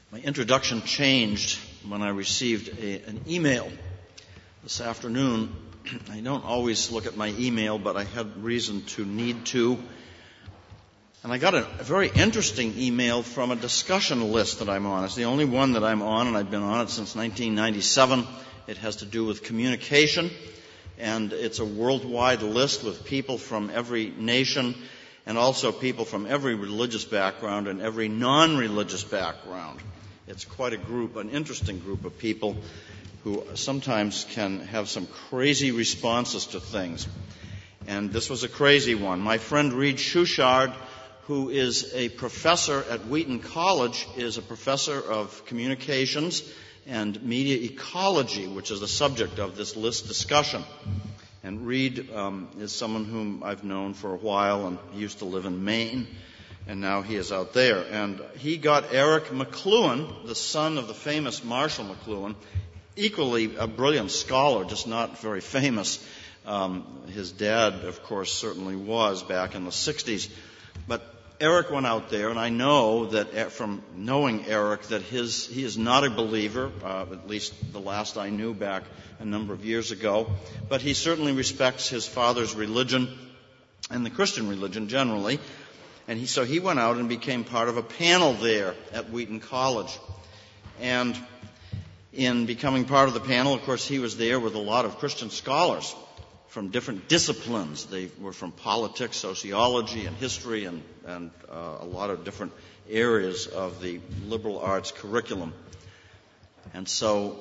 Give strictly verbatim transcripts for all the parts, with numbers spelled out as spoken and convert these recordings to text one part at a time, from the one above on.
My introduction changed when I received a, an email this afternoon. I don't always look at my email, but I had reason to need to. And I got a, a very interesting email from a discussion list that I'm on. It's the only one that I'm on, and I've been on it since nineteen ninety-seven. It has to do with communication, and it's a worldwide list with people from every nation and also people from every religious background and every non-religious background. It's quite a group, an interesting group of people who sometimes can have some crazy responses to things. And this was a crazy one. My friend Reed Schuchard, who is a professor at Wheaton College, is a professor of communications and media ecology, which is the subject of this list discussion. And Reed um, is someone whom I've known for a while, and he used to live in Maine, and now he is out there. And he got Eric McLuhan, the son of the famous Marshall McLuhan, equally a brilliant scholar, just not very famous. Um, his dad, of course, certainly was back in the sixties. But Eric went out there, and I know that from knowing Eric that his he is not a believer, uh, at least the last I knew back a number of years ago. But he certainly respects his father's religion and the Christian religion generally. And he, so he went out and became part of a panel there at Wheaton College. And in becoming part of the panel, of course, he was there with a lot of Christian scholars from different disciplines. They were from politics, sociology, and history, and, and uh, a lot of different areas of the liberal arts curriculum. And so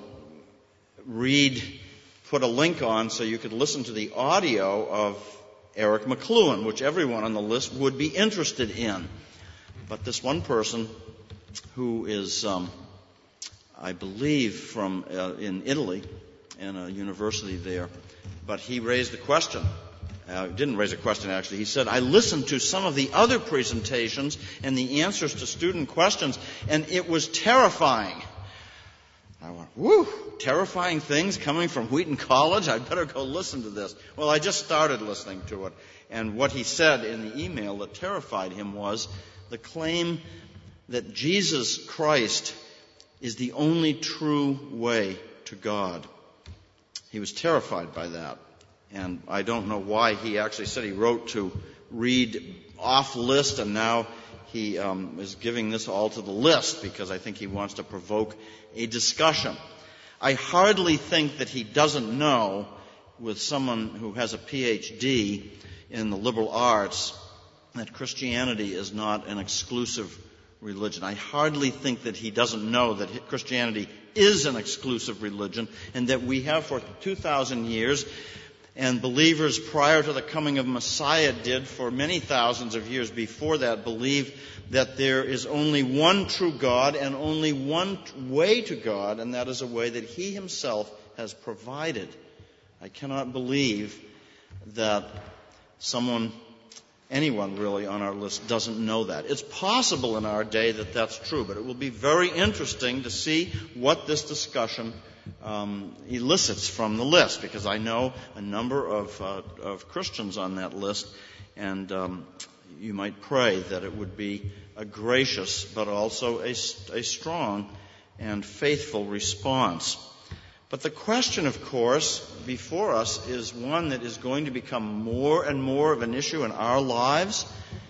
Reed put a link on so you could listen to the audio of Eric McLuhan, which everyone on the list would be interested in. But this one person, who is, um, I believe, from uh, in Italy, in a university there, but he raised a question. Uh, didn't raise a question, actually. He said, I listened to some of the other presentations and the answers to student questions, and it was terrifying. I went, whew, terrifying things coming from Wheaton College? I better go listen to this. Well, I just started listening to it. And what he said in the email that terrified him was the claim that Jesus Christ is the only true way to God. He was terrified by that. And I don't know why he actually said he wrote to Reed off list, and now he um, is giving this all to the list because I think he wants to provoke a discussion. I hardly think that he doesn't know, with someone who has a P H D in the liberal arts, that Christianity is not an exclusive religion. I hardly think that he doesn't know that Christianity is an exclusive religion, and that we have for two thousand years, and believers prior to the coming of Messiah did for many thousands of years before that, believed that there is only one true God and only one way to God, and that is a way that He Himself has provided. I cannot believe that someone, anyone really on our list doesn't know that. It's possible in our day that that's true, but it will be very interesting to see what this discussion um, elicits from the list, because I know a number of, uh, of Christians on that list, and um, you might pray that it would be a gracious but also a, a strong and faithful response. But the question, of course, before us is one that is going to become more and more of an issue in our lives.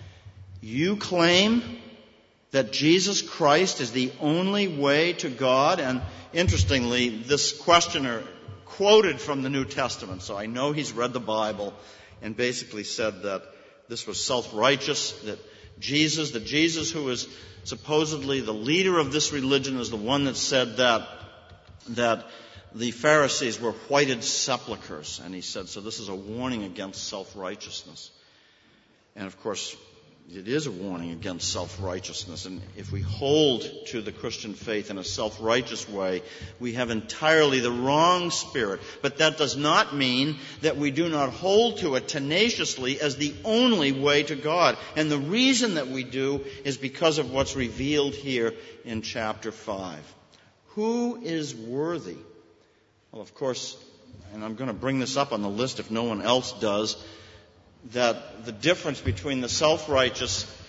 You claim that Jesus Christ is the only way to God, and interestingly, this questioner quoted from the New Testament, so I know he's read the Bible, and basically said that this was self-righteous, that Jesus, that Jesus who is supposedly the leader of this religion, is the one that said that, that the Pharisees were whited sepulchres. And he said, so this is a warning against self-righteousness. And of course, it is a warning against self-righteousness. And if we hold to the Christian faith in a self-righteous way, we have entirely the wrong spirit. But that does not mean that we do not hold to it tenaciously as the only way to God. And the reason that we do is because of what's revealed here in chapter five. Who is worthy? Well, of course, and I'm going to bring this up on the list if no one else does, that the difference between the self-righteous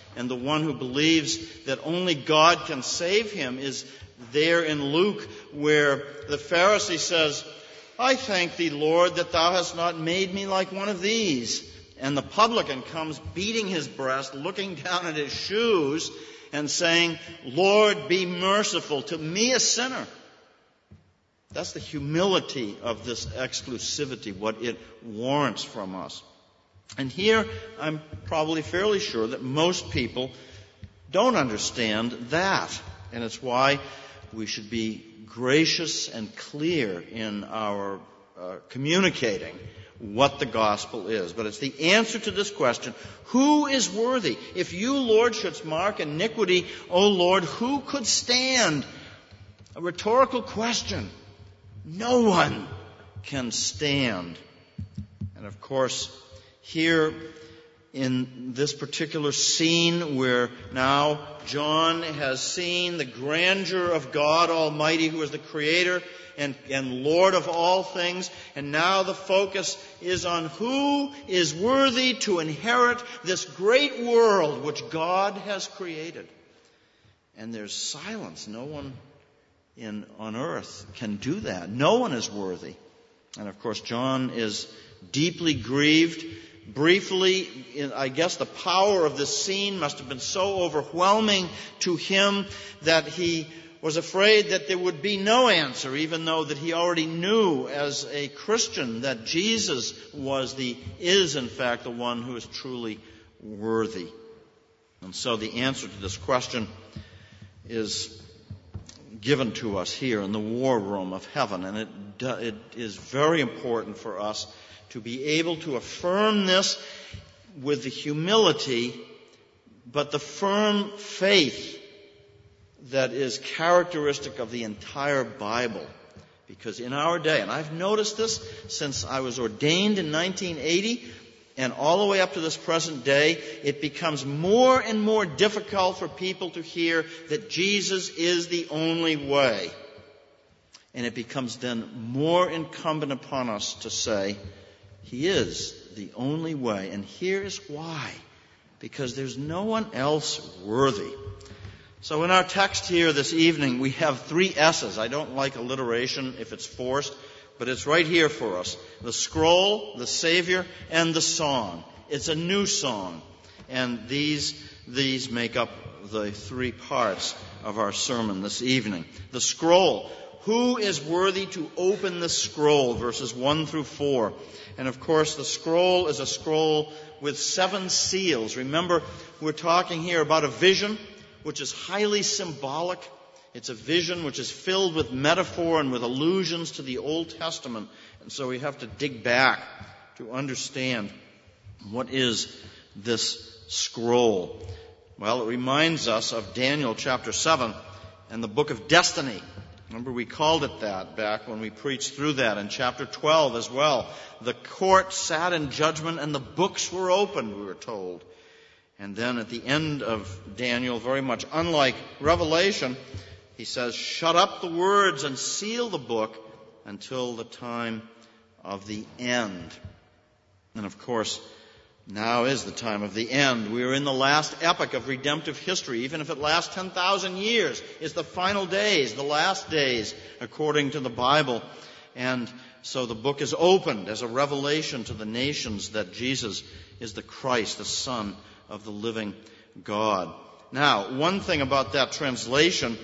and the one who believes that only God can save him is there in Luke, where the Pharisee says, I thank thee, Lord, that thou hast not made me like one of these. And the publican comes beating his breast, looking down at his shoes and saying, Lord, be merciful to me, a sinner. That's the humility of this exclusivity, what it warrants from us. And here, I'm probably fairly sure that most people don't understand that. And it's why we should be gracious and clear in our uh, communicating what the gospel is. But it's the answer to this question, who is worthy? If you, Lord, shouldst mark iniquity, O Lord, who could stand? A rhetorical question. No one can stand. And of course, here in this particular scene where now John has seen the grandeur of God Almighty, who is the Creator and, and Lord of all things, and now the focus is on who is worthy to inherit this great world which God has created. And there's silence. No one in on earth can do that. No one is worthy. And of course, John is deeply grieved. Briefly, I guess the power of this scene must have been so overwhelming to him that he was afraid that there would be no answer, even though that he already knew as a Christian that Jesus was the, is in fact the one who is truly worthy. And so the answer to this question is given to us here in the war room of heaven. And it, it is very important for us to be able to affirm this with the humility, but the firm faith that is characteristic of the entire Bible. Because in our day, and I've noticed this since I was ordained in nineteen eighty, and all the way up to this present day, it becomes more and more difficult for people to hear that Jesus is the only way. And it becomes then more incumbent upon us to say, He is the only way. And here is why. Because there's no one else worthy. So in our text here this evening, we have three S's. I don't like alliteration if it's forced, but it's right here for us. The scroll, the Savior, and the song. It's a new song. And these, these make up the three parts of our sermon this evening. The scroll. Who is worthy to open the scroll? Verses one through four. And of course, the scroll is a scroll with seven seals. Remember, we're talking here about a vision which is highly symbolic. It's a vision which is filled with metaphor and with allusions to the Old Testament. And so we have to dig back to understand what is this scroll. Well, it reminds us of Daniel chapter seven and the book of destiny. Remember, we called it that back when we preached through that in chapter twelve as well. The court sat in judgment and the books were opened, we were told. And then at the end of Daniel, very much unlike Revelation, he says, shut up the words and seal the book until the time of the end. And of course, now is the time of the end. We are in the last epoch of redemptive history. Even if it lasts ten thousand years, it's the final days, the last days, according to the Bible. And so the book is opened as a revelation to the nations that Jesus is the Christ, the Son of the living God. Now, one thing about that translation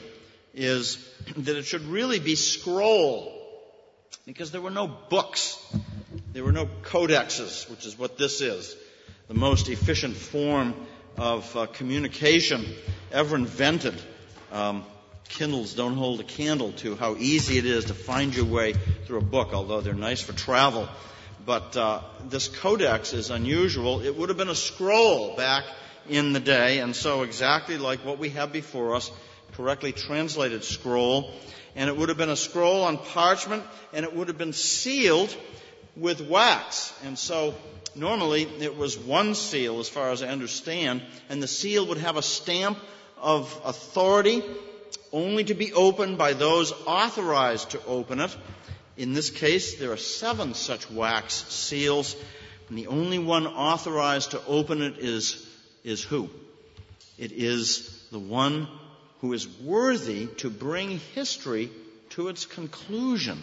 is that it should really be scroll, because there were no books. There were no codexes, which is what this is, the most efficient form of uh, communication ever invented. Um, Kindles don't hold a candle to how easy it is to find your way through a book, although they're nice for travel. But uh, this codex is unusual. It would have been a scroll back in the day, and so exactly like what we have before us, correctly translated scroll. And it would have been a scroll on parchment, and it would have been sealed with wax. And so normally it was one seal, as far as I understand, and the seal would have a stamp of authority, only to be opened by those authorized to open it. In this case, there are seven such wax seals, and the only one authorized to open it is, is who? It is the one who is worthy to bring history to its conclusion.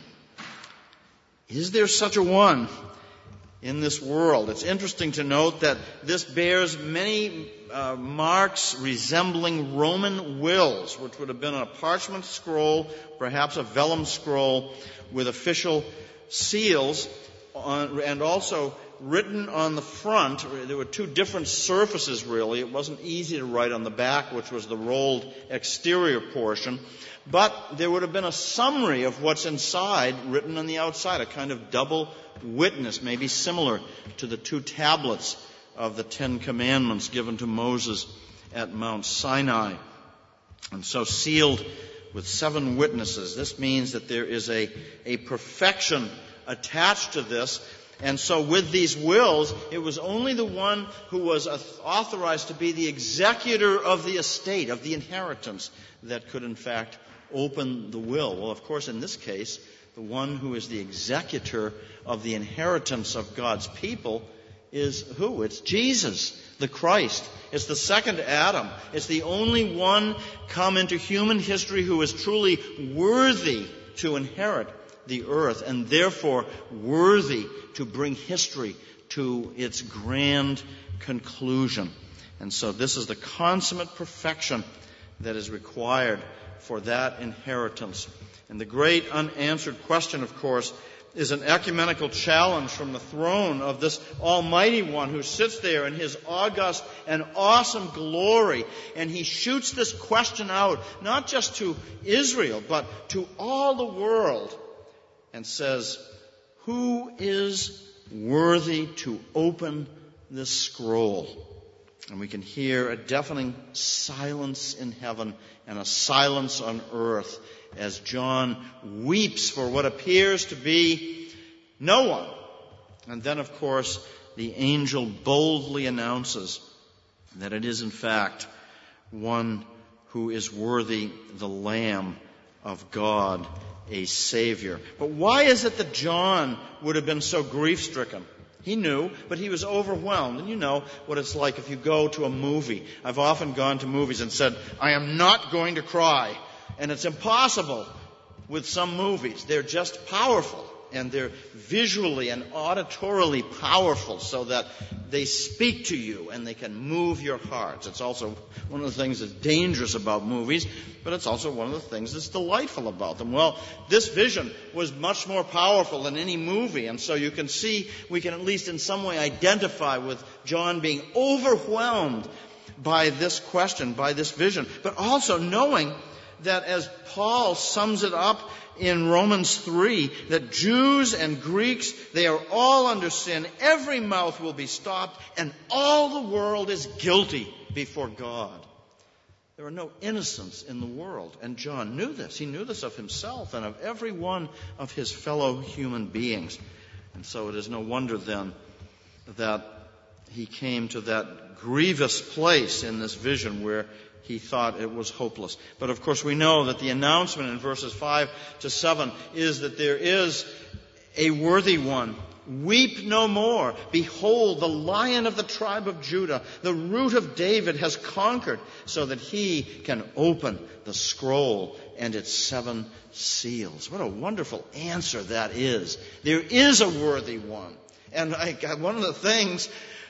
Is there such a one in this world? It's interesting to note that this bears many uh, marks resembling Roman wills, which would have been a parchment scroll, perhaps a vellum scroll with official seals, on, and also written on the front. There were two different surfaces, really. It wasn't easy to write on the back, which was the rolled exterior portion. But there would have been a summary of what's inside written on the outside, a kind of double witness, maybe similar to the two tablets of the Ten Commandments given to Moses at Mount Sinai. And so sealed with seven witnesses. This means that there is a, a perfection attached to this. And so with these wills, it was only the one who was authorized to be the executor of the estate, of the inheritance, that could in fact open the will. Well, of course, in this case, the one who is the executor of the inheritance of God's people is who? It's Jesus, the Christ. It's the second Adam. It's the only one come into human history who is truly worthy to inherit the earth, and therefore worthy to bring history to its grand conclusion. And so this is the consummate perfection that is required for that inheritance. And the great unanswered question, of course, is an ecumenical challenge from the throne of this Almighty One who sits there in His august and awesome glory. And He shoots this question out, not just to Israel, but to all the world, and says, who is worthy to open this scroll? And we can hear a deafening silence in heaven and a silence on earth as John weeps for what appears to be no one. And then, of course, the angel boldly announces that it is, in fact, one who is worthy, the Lamb of God, a Savior. But why is it that John would have been so grief-stricken? He knew, but he was overwhelmed. And you know what it's like if you go to a movie. I've often gone to movies and said, I am not going to cry. And it's impossible with some movies. They're just powerful. And they're visually and auditorily powerful so that they speak to you and they can move your hearts. It's also one of the things that's dangerous about movies, but it's also one of the things that's delightful about them. Well, this vision was much more powerful than any movie, and so you can see, we can at least in some way identify with John being overwhelmed by this question, by this vision, but also knowing that, as Paul sums it up in Romans three, that Jews and Greeks, they are all under sin. Every mouth will be stopped, and all the world is guilty before God. There are no innocents in the world. And John knew this. He knew this of himself and of every one of his fellow human beings. And so it is no wonder then that he came to that grievous place in this vision where he thought it was hopeless. But of course we know that the announcement in verses five to seven is that there is a worthy one. Weep no more. Behold, the Lion of the tribe of Judah, the Root of David, has conquered so that he can open the scroll and its seven seals. What a wonderful answer that is. There is a worthy one. And I, one of the things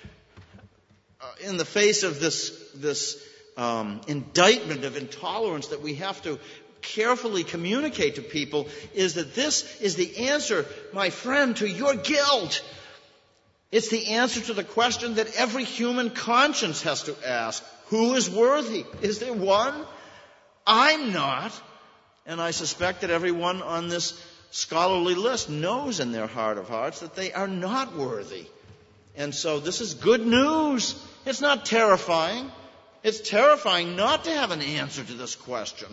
uh, in the face of this, this um, indictment of intolerance that we have to carefully communicate to people is that this is the answer, my friend, to your guilt. It's the answer to the question that every human conscience has to ask. Who is worthy? Is there one? I'm not. And I suspect that everyone on this scholarly list knows in their heart of hearts that they are not worthy. And so this is good news. It's not terrifying. It's terrifying not to have an answer to this question.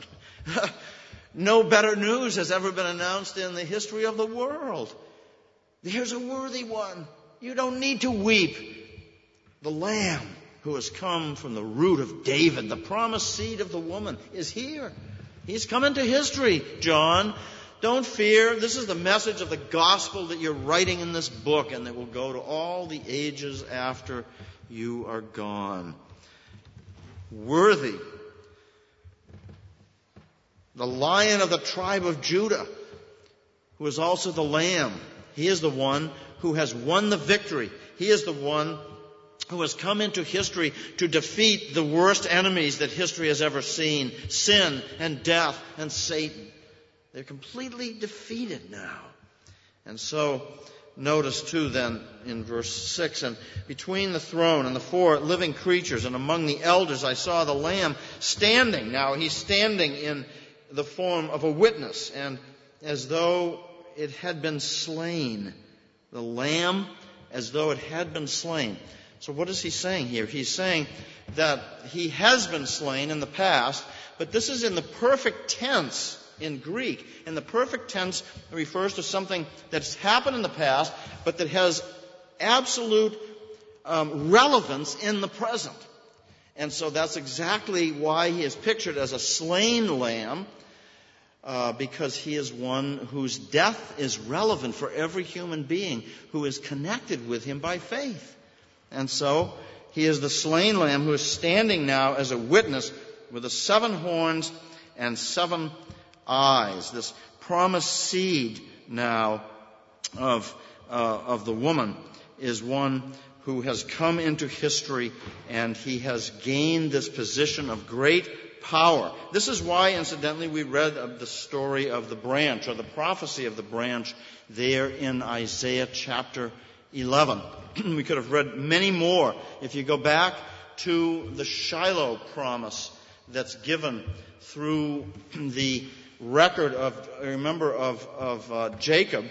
No better news has ever been announced in the history of the world. There's a worthy one. You don't need to weep. The Lamb who has come from the root of David, the promised seed of the woman, is here. He's come into history, John. Don't fear. This is the message of the gospel that you're writing in this book and that will go to all the ages after you are gone. worthy. The Lion of the tribe of Judah, who is also the Lamb. He is the one who has won the victory. He is the one who has come into history to defeat the worst enemies that history has ever seen, sin and death and Satan. They're completely defeated now. And so, notice too then in verse six, and between the throne and the four living creatures and among the elders I saw the Lamb standing. Now he's standing in the form of a witness, and as though it had been slain. The Lamb as though it had been slain. So what is he saying here? He's saying that he has been slain in the past, but this is in the perfect tense in Greek. And the perfect tense refers to something that's happened in the past, but that has absolute um, relevance in the present. And so that's exactly why he is pictured as a slain lamb, uh, because he is one whose death is relevant for every human being who is connected with him by faith. And so he is the slain lamb who is standing now as a witness with the seven horns and seven eyes. This promised seed now of, uh, of the woman is one who has come into history, and he has gained this position of great power. This is why, incidentally, we read of the story of the branch, or the prophecy of the branch, there in Isaiah chapter eleven. We could have read many more if you go back to the Shiloh promise that's given through the record of, remember, of, of uh, Jacob.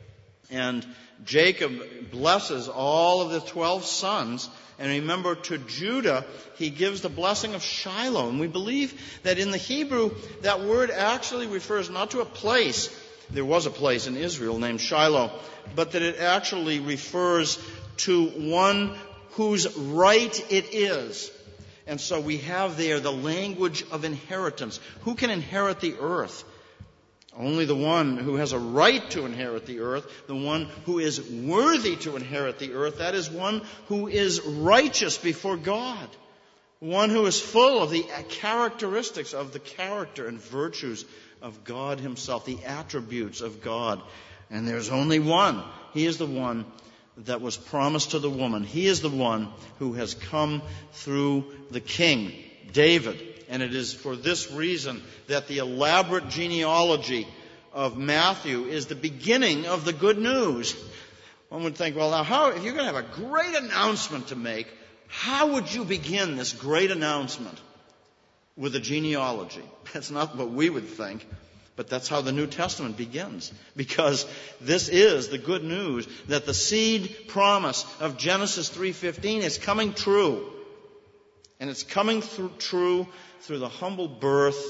And Jacob blesses all of the twelve sons. And remember, to Judah, he gives the blessing of Shiloh. And we believe that in the Hebrew, that word actually refers not to a place. There was a place in Israel named Shiloh, but that it actually refers to one whose right it is. And so we have there the language of inheritance. Who can inherit the earth? Only the one who has a right to inherit the earth, the one who is worthy to inherit the earth. That is one who is righteous before God, one who is full of the characteristics of the character and virtues of God himself, the attributes of God. And there's only one. He is the one that was promised to the woman. He is the one who has come through the king, David. And it is for this reason that the elaborate genealogy of Matthew is the beginning of the good news. One would think, well, now, how, if you're going to have a great announcement to make, how would you begin this great announcement? With a genealogy. That's not what we would think, but that's how the New Testament begins. Because this is the good news that the seed promise of Genesis three fifteen is coming true. And it's coming through, true through the humble birth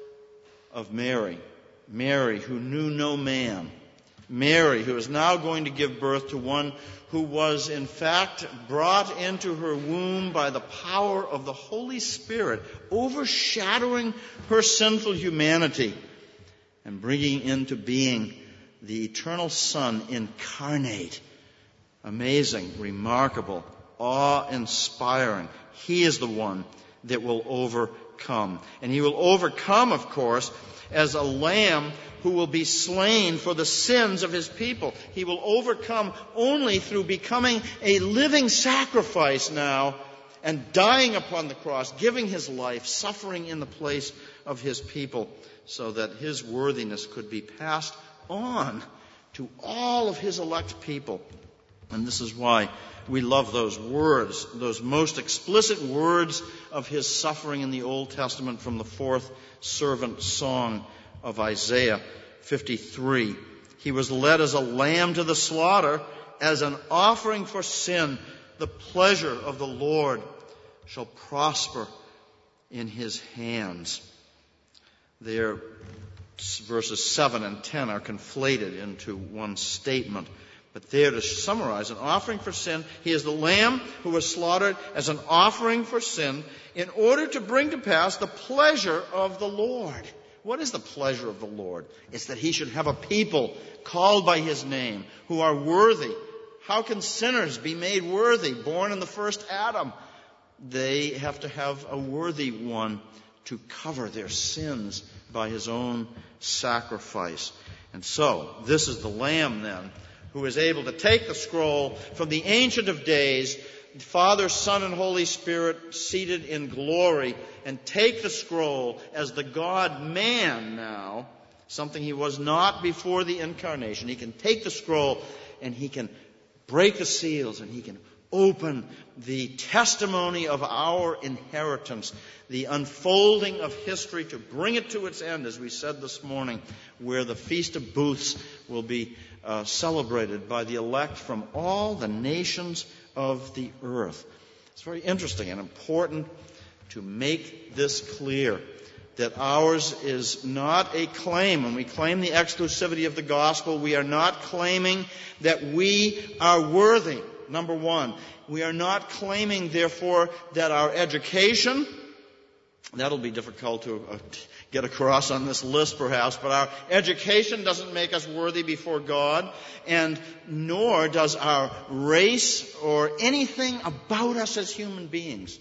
of Mary. Mary, who knew no man. Mary, who is now going to give birth to one who was in fact brought into her womb by the power of the Holy Spirit, overshadowing her sinful humanity and bringing into being the eternal Son incarnate. Amazing, remarkable, awe-inspiring. He is the one that will overcome. And he will overcome, of course, as a lamb who will be slain for the sins of his people. He will overcome only through becoming a living sacrifice now and dying upon the cross, giving his life, suffering in the place of his people, so that his worthiness could be passed on to all of his elect people. And this is why we love those words, those most explicit words of his suffering in the Old Testament from the fourth servant song of Isaiah fifty-three. He was led as a lamb to the slaughter, as an offering for sin. The pleasure of the Lord shall prosper in his hands. There, verses seven and ten are conflated into one statement. But there, to summarize, an offering for sin, he is the lamb who was slaughtered as an offering for sin in order to bring to pass the pleasure of the Lord. What is the pleasure of the Lord? It's that he should have a people called by his name who are worthy. How can sinners be made worthy, born in the first Adam? they have to have a worthy one to cover their sins by his own sacrifice. And so, this is the Lamb then, who is able to take the scroll from the Ancient of Days, Father, Son, and Holy Spirit seated in glory, and take the scroll as the God-man now, something he was not before the incarnation. He can take the scroll and he can break the seals and he can open the testimony of our inheritance, the unfolding of history to bring it to its end, as we said this morning, where the Feast of Booths will be uh, celebrated by the elect from all the nations of the earth. It's very interesting and important to make this clear, that ours is not a claim. When we claim the exclusivity of the gospel, we are not claiming that we are worthy. Number one, we are not claiming, therefore, that our education, that'll be difficult to uh, get across on this list perhaps, but our education doesn't make us worthy before God, and nor does our race or anything about us as human beings.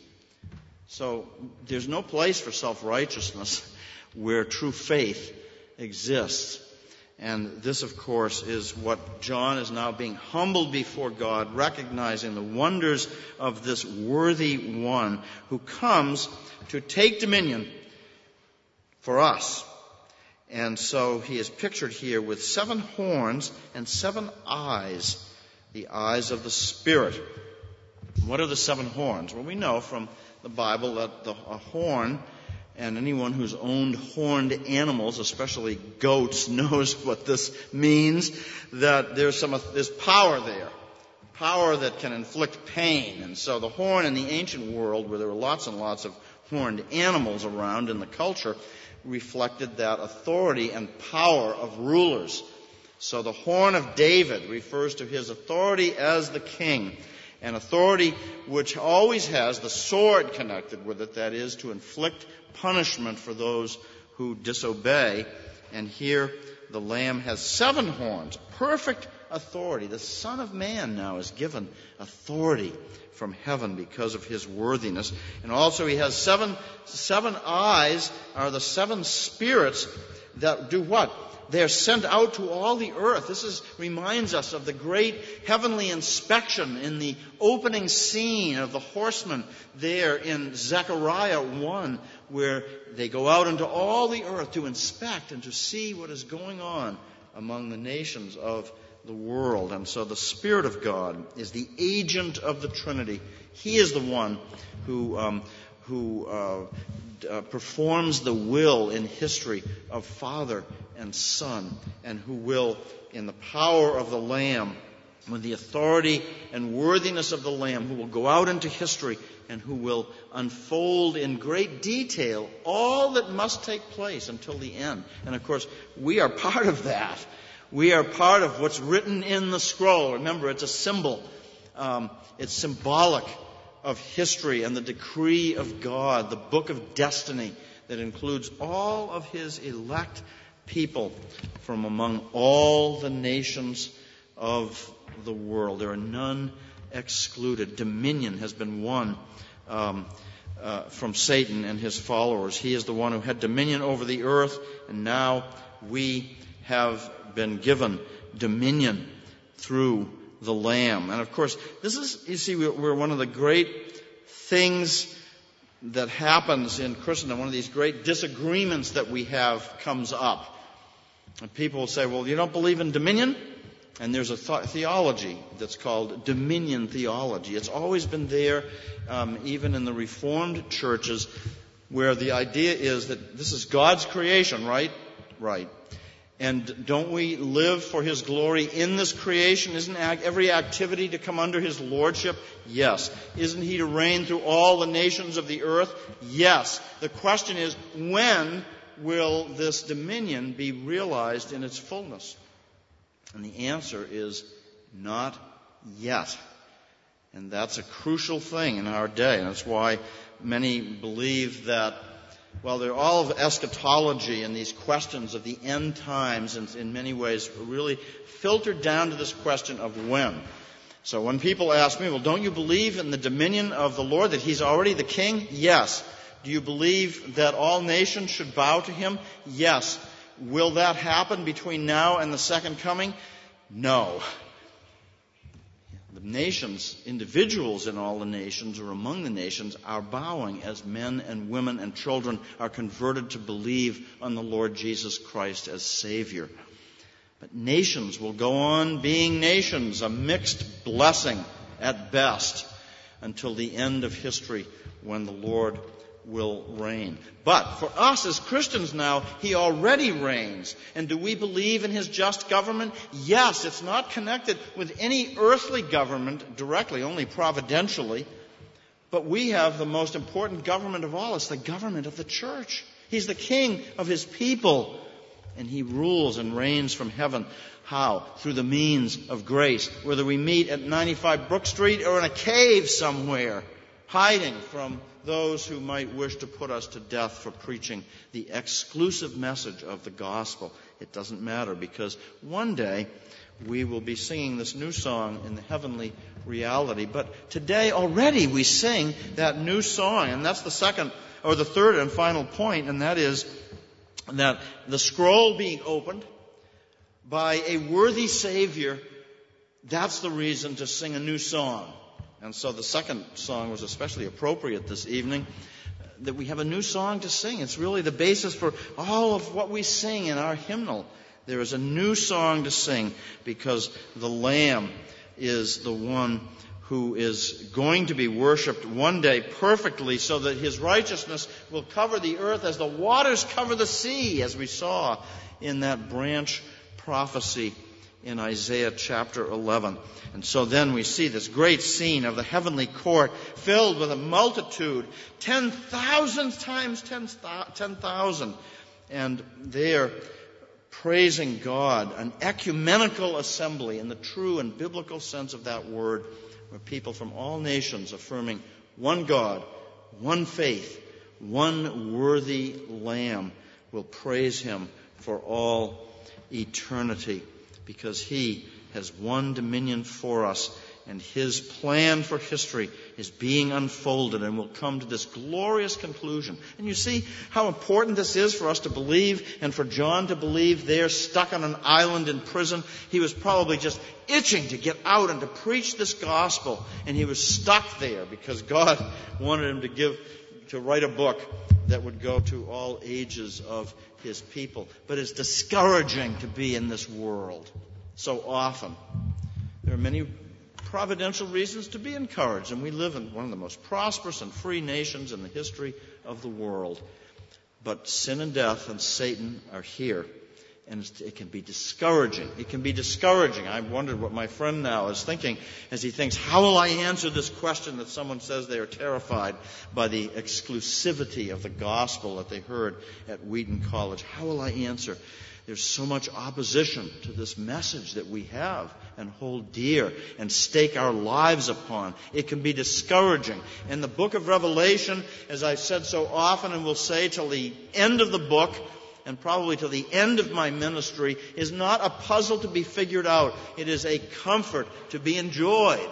So there's no place for self-righteousness where true faith exists. And this, of course, is what John is now being humbled before God, recognizing the wonders of this worthy one who comes to take dominion for us. And so he is pictured here with seven horns and seven eyes, the eyes of the Spirit. What are the seven horns? Well, we know from the Bible that the, a horn, and anyone who's owned horned animals, especially goats, knows what this means, that there's some there's power there, power that can inflict pain. And so the horn in the ancient world, where there were lots and lots of horned animals around in the culture, reflected that authority and power of rulers. So the horn of David refers to his authority as the king, an authority which always has the sword connected with it, that is, to inflict punishment for those who disobey. And here the Lamb has seven horns, perfect authority. The Son of Man now is given authority from heaven because of his worthiness. And also he has seven, seven eyes, are the seven spirits that do what? They're sent out to all the earth. This is, reminds us of the great heavenly inspection in the opening scene of the horsemen there in Zechariah one, where they go out into all the earth to inspect and to see what is going on among the nations of the world. And so the Spirit of God is the agent of the Trinity. He is the one who um, who uh, uh, performs the will in history of Father and Son, and who will, in the power of the Lamb, with the authority and worthiness of the Lamb, who will go out into history and who will unfold in great detail all that must take place until the end. And of course, we are part of that. We are part of what's written in the scroll. Remember, it's a symbol. Um, it's symbolic of history and the decree of God, the book of destiny that includes all of his elect people from among all the nations of the world. There are none excluded. Dominion has been won um, uh, from Satan and his followers. He is the one who had dominion over the earth, and now we have been given dominion through the Lamb. And of course, this is, you see, we're one of the great things that happens in Christendom, one of these great disagreements that we have comes up. And people will say, well, you don't believe in dominion? And there's a th- theology that's called dominion theology. It's always been there, um, even in the Reformed churches, where the idea is that this is God's creation, right? Right. And don't we live for his glory in this creation? Isn't every activity to come under his lordship? Yes. Isn't he to reign through all the nations of the earth? Yes. The question is, when will this dominion be realized in its fullness? And the answer is not yet. And that's a crucial thing in our day. And that's why many believe that, well, they're all of eschatology and these questions of the end times, and in many ways really filtered down to this question of when. So when people ask me, well, don't you believe in the dominion of the Lord, that He's already the King? Yes. Do you believe that all nations should bow to Him? Yes. Will that happen between now and the second coming? No. The nations, individuals in all the nations or among the nations, are bowing as men and women and children are converted to believe on the Lord Jesus Christ as Savior. But nations will go on being nations, a mixed blessing at best, until the end of history when the Lord will reign. But for us as Christians now, He already reigns. And do we believe in His just government? Yes, it's not connected with any earthly government directly, only providentially. But we have the most important government of all. It's the government of the church. He's the King of His people. And He rules and reigns from heaven. How? Through the means of grace. Whether we meet at ninety-five Brook Street or in a cave somewhere, hiding from those who might wish to put us to death for preaching the exclusive message of the gospel. It doesn't matter, because one day we will be singing this new song in the heavenly reality. But today already we sing that new song. And that's the second, or the third and final point, and that is that the scroll being opened by a worthy Savior, that's the reason to sing a new song. And so the second song was especially appropriate this evening, that we have a new song to sing. It's really the basis for all of what we sing in our hymnal. There is a new song to sing because the Lamb is the one who is going to be worshipped one day perfectly, so that His righteousness will cover the earth as the waters cover the sea, as we saw in that branch prophecy in Isaiah chapter eleven. And so then we see this great scene of the heavenly court filled with a multitude, ten thousand times ten thousand, and there praising God, an ecumenical assembly in the true and biblical sense of that word, where people from all nations affirming one God, one faith, one worthy Lamb will praise Him for all eternity, because He has won dominion for us, and His plan for history is being unfolded and will come to this glorious conclusion. And you see how important this is for us to believe, and for John to believe there, stuck on an island in prison. He was probably just itching to get out and to preach this gospel, and he was stuck there because God wanted him to give, to write a book that would go to all ages of His people. But it's discouraging to be in this world so often. There are many providential reasons to be encouraged, and we live in one of the most prosperous and free nations in the history of the world. But sin and death and Satan are here, and it can be discouraging. It can be discouraging. I wondered what my friend now is thinking as he thinks, how will I answer this question that someone says they are terrified by the exclusivity of the gospel that they heard at Wheaton College? How will I answer? There's so much opposition to this message that we have and hold dear and stake our lives upon. It can be discouraging. And the book of Revelation, as I've said so often and will say till the end of the book, and probably till the end of my ministry, is not a puzzle to be figured out. It is a comfort to be enjoyed.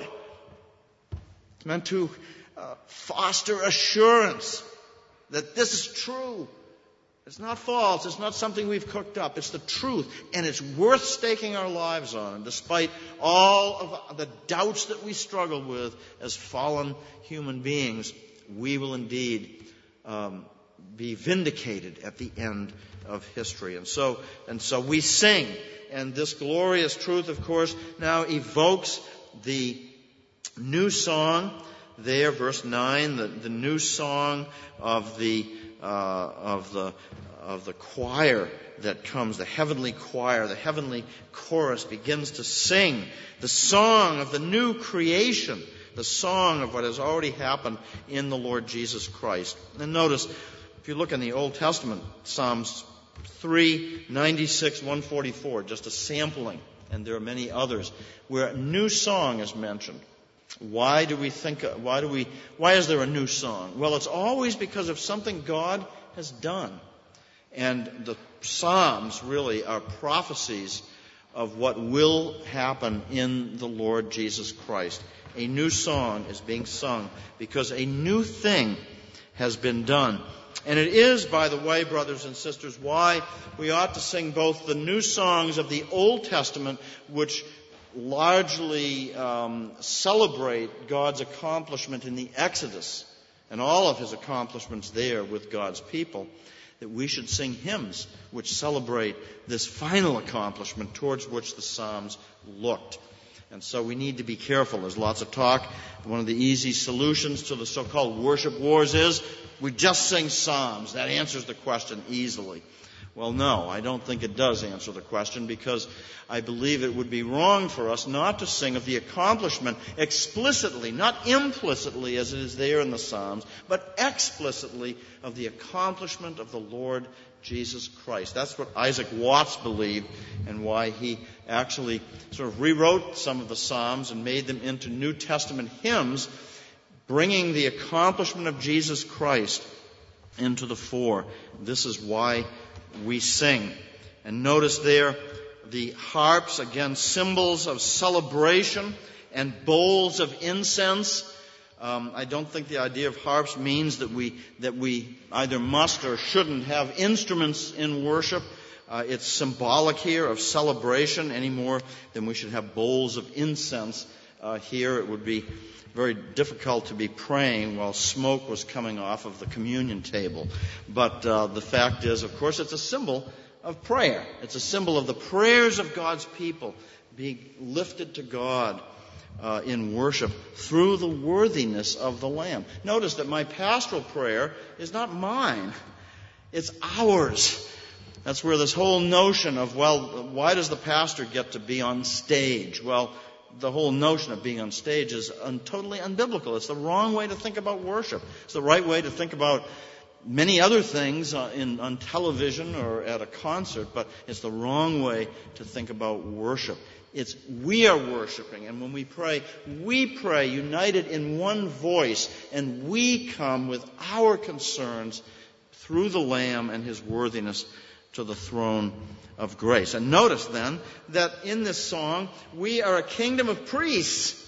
It's meant to uh, foster assurance that this is true. It's not false. It's not something we've cooked up. It's the truth. And it's worth staking our lives on. And despite all of the doubts that we struggle with as fallen human beings, we will indeed um, be vindicated at the end of history. And so, and so we sing. And this glorious truth, of course, now evokes the new song there, verse nine, the, the new song of the Uh, of the of the choir that comes, the heavenly choir, the heavenly chorus begins to sing the song of the new creation, the song of what has already happened in the Lord Jesus Christ. And notice, if you look in the Old Testament, Psalms three, ninety-six, one forty-four, just a sampling, and there are many others, where a new song is mentioned. Why do we think, why do we, why is there a new song? Well, it's always because of something God has done. And the Psalms really are prophecies of what will happen in the Lord Jesus Christ. A new song is being sung because a new thing has been done. And it is, by the way, brothers and sisters, why we ought to sing both the new songs of the Old Testament, which largely um, celebrate God's accomplishment in the Exodus and all of his accomplishments there with God's people, that we should sing hymns which celebrate this final accomplishment towards which the Psalms looked. And so we need to be careful. There's lots of talk. One of the easy solutions to the so-called worship wars is we just sing Psalms. That answers the question easily. Well, no, I don't think it does answer the question, because I believe it would be wrong for us not to sing of the accomplishment explicitly, not implicitly as it is there in the Psalms, but explicitly of the accomplishment of the Lord Jesus Christ. That's what Isaac Watts believed, and why he actually sort of rewrote some of the Psalms and made them into New Testament hymns, bringing the accomplishment of Jesus Christ into the fore. This is why we sing. And notice there the harps, again, symbols of celebration, and bowls of incense. Um, I don't think the idea of harps means that we that we either must or shouldn't have instruments in worship. Uh, it's symbolic here of celebration any more than we should have bowls of incense. Uh, here it would be very difficult to be praying while smoke was coming off of the communion table. But uh, the fact is, of course, it's a symbol of prayer. It's a symbol of the prayers of God's people being lifted to God uh, in worship through the worthiness of the Lamb. Notice that my pastoral prayer is not mine. It's ours. That's where this whole notion of, well, why does the pastor get to be on stage? Well, the whole notion of being on stage is un- totally unbiblical. It's the wrong way to think about worship. It's the right way to think about many other things uh, in, on television or at a concert, but it's the wrong way to think about worship. It's we are worshiping, and when we pray, we pray united in one voice, and we come with our concerns through the Lamb and his worthiness to the throne of grace. And notice then that in this song, we are a kingdom of priests.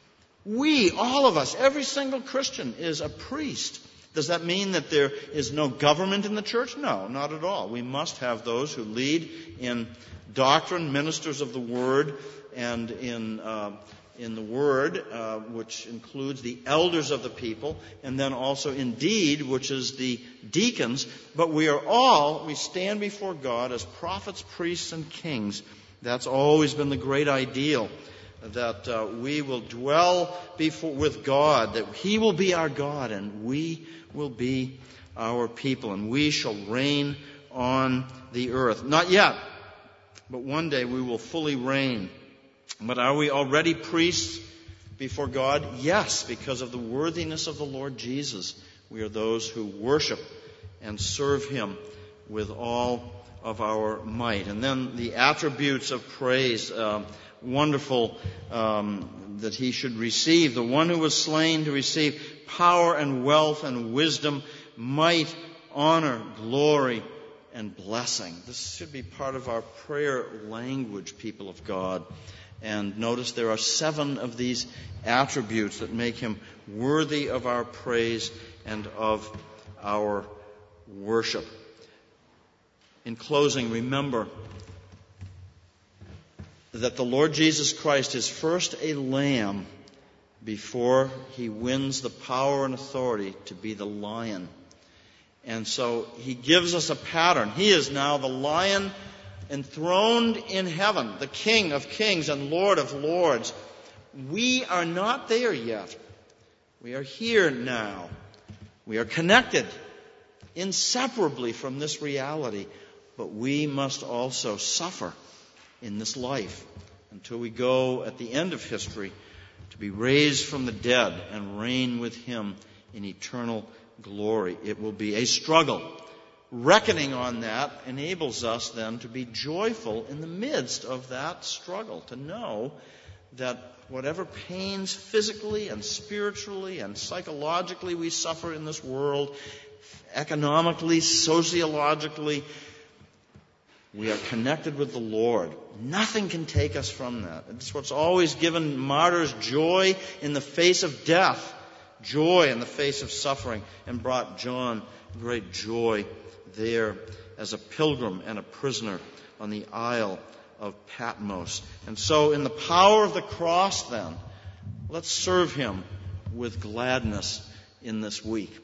We, all of us, every single Christian is a priest. Does that mean that there is no government in the church? No, not at all. We must have those who lead in doctrine, ministers of the Word, and in uh, in the Word, uh, which includes the elders of the people, and then also in deed, which is the deacons. But we are all, we stand before God as prophets, priests, and kings. That's always been the great ideal, that uh, we will dwell before with God, that He will be our God, and we will be our people, and we shall reign on the earth. Not yet, but one day we will fully reign. But are we already priests before God? Yes, because of the worthiness of the Lord Jesus. We are those who worship and serve Him with all of our might. And then the attributes of praise, uh, wonderful um, that He should receive. The one who was slain to receive power and wealth and wisdom, might, honor, glory, and blessing. This should be part of our prayer language, people of God. And notice there are seven of these attributes that make Him worthy of our praise and of our worship. In closing, remember that the Lord Jesus Christ is first a lamb before He wins the power and authority to be the lion. And so He gives us a pattern. He is now the lion enthroned in heaven, the King of kings and Lord of lords. We are not there yet. We are here now. We are connected inseparably from this reality, but we must also suffer in this life until we go at the end of history to be raised from the dead and reign with Him in eternal glory. It will be a struggle. Reckoning on that enables us then to be joyful in the midst of that struggle, to know that whatever pains physically and spiritually and psychologically we suffer in this world, economically, sociologically, We are connected with the Lord. Nothing can take us from that. It's what's always given martyrs joy in the face of death, joy in the face of suffering, and brought John great joy there as a pilgrim and a prisoner on the Isle of Patmos. And so in the power of the cross then, let's serve him with gladness in this week.